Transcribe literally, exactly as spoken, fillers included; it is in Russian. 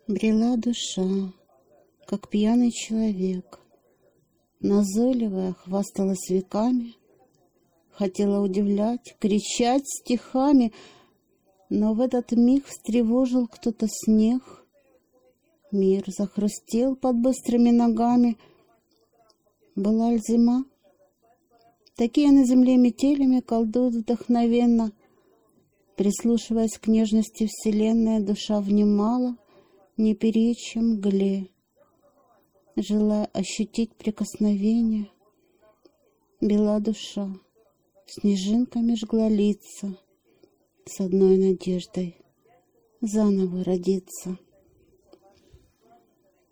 Брела душа, как пьяный человек, назойливая хвасталась веками, хотела удивлять, кричать стихами, но в этот миг встревожил кто-то снег. Мир захрустел под быстрыми ногами. Была ль зима? Такие на земле метелями колдуют вдохновенно. Прислушиваясь к нежности вселенной, душа внимала, не перечь мгле, желая ощутить прикосновение. Бела душа, снежинками жгла лица, с одной надеждой заново родиться.